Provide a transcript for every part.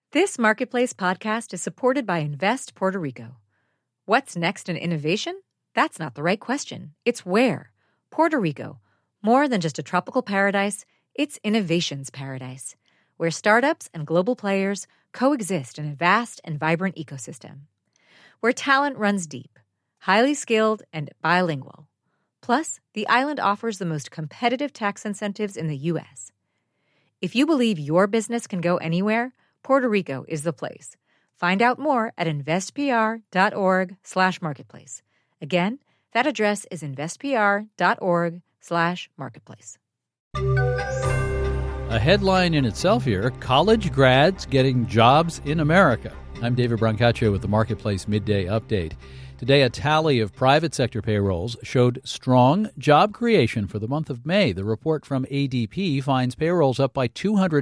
This Marketplace podcast is supported by Invest Puerto Rico. What's next in innovation? That's not the right question. It's where. Puerto Rico. More than just a tropical paradise, it's innovation's paradise, where startups and global players coexist in a vast and vibrant ecosystem. Where talent runs deep, highly skilled, and bilingual. Plus, the island offers the most competitive tax incentives in the U.S. If you believe your business can go anywhere, Puerto Rico is the place. Find out more at investpr.org/marketplace. Again, that address is investpr.org/marketplace. A headline in itself here, college grads getting jobs in America. I'm David Brancaccio with the Marketplace Midday Update. Today, a tally of private sector payrolls showed strong job creation for the month of May. The report from ADP finds payrolls up by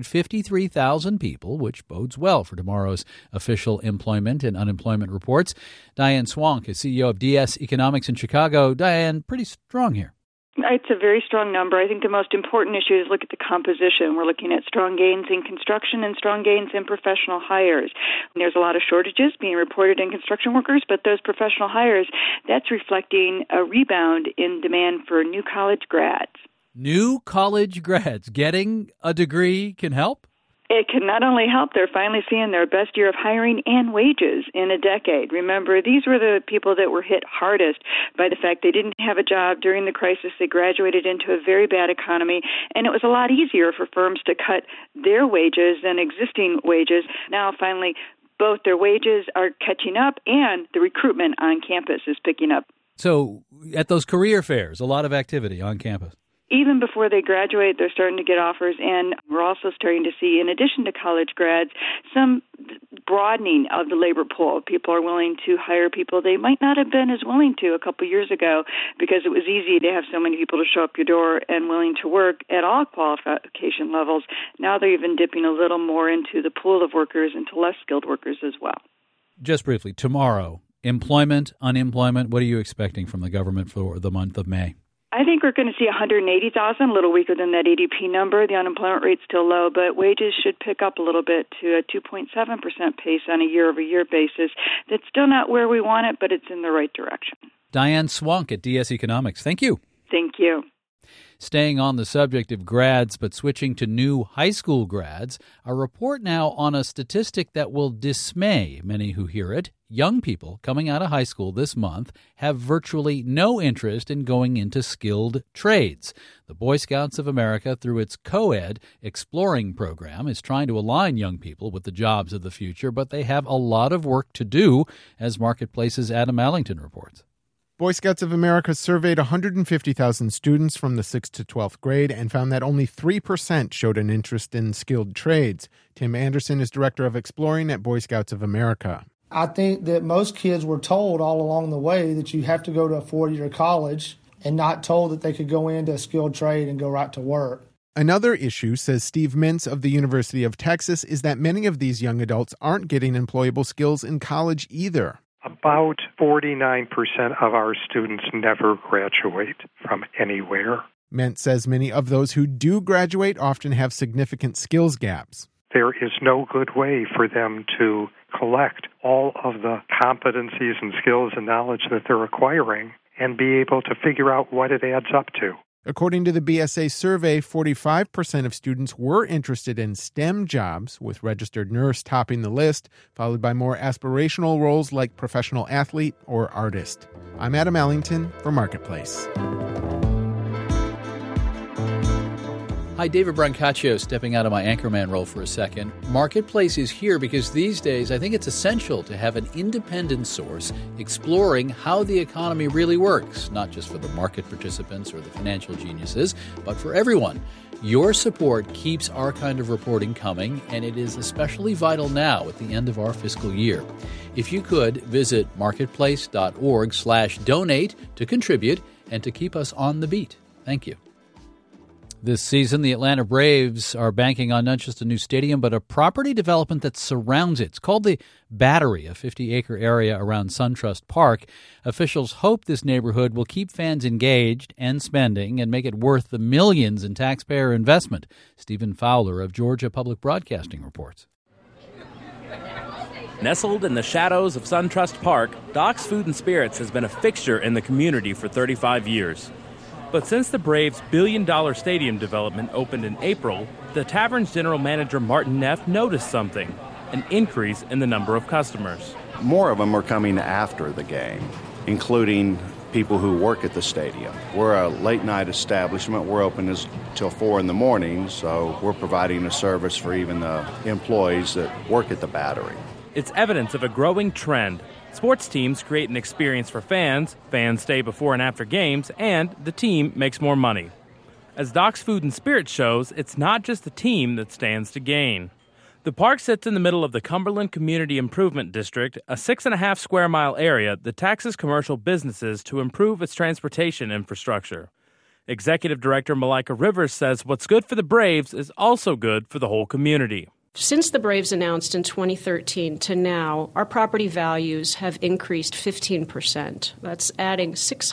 253,000 people, which bodes well for tomorrow's official employment and unemployment reports. Diane Swank is CEO of DS Economics in Chicago. Diane, pretty strong here. It's a very strong number. I think the most important issue is look at the composition. We're looking at strong gains in construction and strong gains in professional hires. There's a lot of shortages being reported in construction workers, but those professional hires, that's reflecting a rebound in demand for new college grads. New college grads getting a degree can help? It can not only help, they're finally seeing their best year of hiring and wages in a decade. Remember, these were the people that were hit hardest by the fact they didn't have a job during the crisis. They graduated into a very bad economy, and it was a lot easier for firms to cut their wages than existing wages. Now, finally, both their wages are catching up and the recruitment on campus is picking up. So at those career fairs, a lot of activity on campus. Even before they graduate, they're starting to get offers, and we're also starting to see, in addition to college grads, some broadening of the labor pool. People are willing to hire people they might not have been as willing to a couple years ago because it was easy to have so many people to show up your door and willing to work at all qualification levels. Now they're even dipping a little more into the pool of workers, into less skilled workers as well. Just briefly, tomorrow, employment, unemployment, what are you expecting from the government for the month of May? I think we're going to see 180,000, a little weaker than that ADP number. The unemployment rate's still low, but wages should pick up a little bit to a 2.7% pace on a year-over-year basis. That's still not where we want it, but it's in the right direction. Diane Swank at DS Economics. Thank you. Thank you. Staying on the subject of grads, but switching to new high school grads, a report now on a statistic that will dismay many who hear it. Young people coming out of high school this month have virtually no interest in going into skilled trades. The Boy Scouts of America, through its co-ed Exploring program, is trying to align young people with the jobs of the future, but they have a lot of work to do, as Marketplace's Adam Allington reports. Boy Scouts of America surveyed 150,000 students from the 6th to 12th grade and found that only 3% showed an interest in skilled trades. Tim Anderson is director of Exploring at Boy Scouts of America. I think that most kids were told all along the way that you have to go to a 4-year college and not told that they could go into a skilled trade and go right to work. Another issue, says Steve Mintz of the University of Texas, is that many of these young adults aren't getting employable skills in college either. About 49% of our students never graduate from anywhere. Mintz says many of those who do graduate often have significant skills gaps. There is no good way for them to collect all of the competencies and skills and knowledge that they're acquiring and be able to figure out what it adds up to. According to the BSA survey, 45% of students were interested in STEM jobs, with registered nurse topping the list, followed by more aspirational roles like professional athlete or artist. I'm Adam Allington for Marketplace. Hi, David Brancaccio, stepping out of my anchorman role for a second. Marketplace is here because these days I think it's essential to have an independent source exploring how the economy really works, not just for the market participants or the financial geniuses, but for everyone. Your support keeps our kind of reporting coming, and it is especially vital now at the end of our fiscal year. If you could, visit marketplace.org/donate to contribute and to keep us on the beat. Thank you. This season, the Atlanta Braves are banking on not just a new stadium, but a property development that surrounds it. It's called the Battery, a 50-acre area around SunTrust Park. Officials hope this neighborhood will keep fans engaged and spending and make it worth the millions in taxpayer investment. Stephen Fowler of Georgia Public Broadcasting reports. Nestled in the shadows of SunTrust Park, Doc's Food and Spirits has been a fixture in the community for 35 years. But since the Braves' billion-dollar stadium development opened in April, the tavern's general manager Martin Neff noticed something, an increase in the number of customers. More of them are coming after the game, including people who work at the stadium. We're a late-night establishment. We're open till 4 in the morning, so we're providing a service for even the employees that work at the Battery. It's evidence of a growing trend. Sports teams create an experience for fans stay before and after games, and the team makes more money. As Doc's Food and Spirit shows, it's not just the team that stands to gain. The park sits in the middle of the Cumberland Community Improvement District, a 6.5 square mile area that taxes commercial businesses to improve its transportation infrastructure. Executive Director Malika Rivers says what's good for the Braves is also good for the whole community. Since the Braves announced in 2013 to now, our property values have increased 15%. That's adding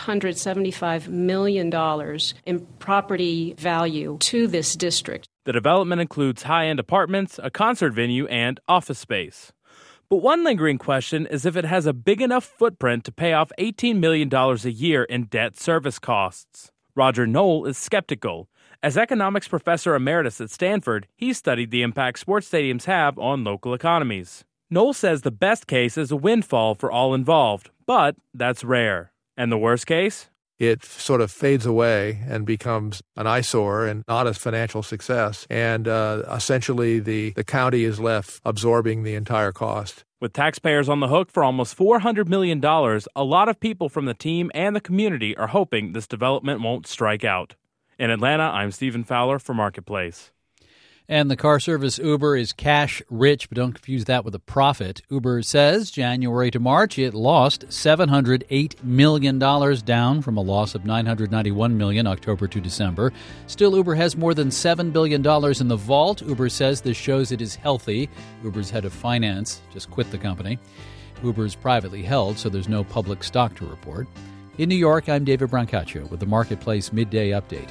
$675 million in property value to this district. The development includes high-end apartments, a concert venue, and office space. But one lingering question is if it has a big enough footprint to pay off $18 million a year in debt service costs. Roger Knoll is skeptical. As economics professor emeritus at Stanford, he's studied the impact sports stadiums have on local economies. Knoll says the best case is a windfall for all involved, but that's rare. And the worst case? It sort of fades away and becomes an eyesore and not a financial success. And essentially the county is left absorbing the entire cost. With taxpayers on the hook for almost $400 million, a lot of people from the team and the community are hoping this development won't strike out. In Atlanta, I'm Stephen Fowler for Marketplace. And the car service Uber is cash rich, but don't confuse that with a profit. Uber says January to March it lost $708 million, down from a loss of $991 million October to December. Still, Uber has more than $7 billion in the vault. Uber says this shows it is healthy. Uber's head of finance just quit the company. Uber is privately held, so there's no public stock to report. In New York, I'm David Brancaccio with the Marketplace Midday Update.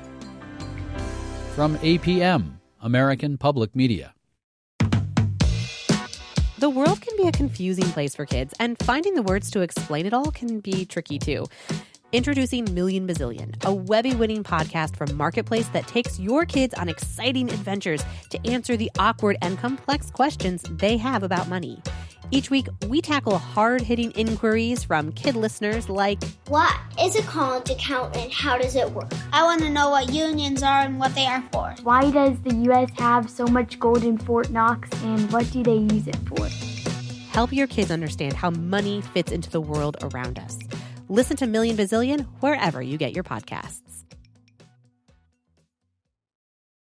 From APM, American Public Media. The world can be a confusing place for kids, and finding the words to explain it all can be tricky too. Introducing Million Bazillion, a Webby-winning podcast from Marketplace that takes your kids on exciting adventures to answer the awkward and complex questions they have about money. Each week, we tackle hard-hitting inquiries from kid listeners like, what is a college account and how does it work? I want to know what unions are and what they are for. Why does the U.S. have so much gold in Fort Knox and what do they use it for? Help your kids understand how money fits into the world around us. Listen to Million Bazillion wherever you get your podcasts.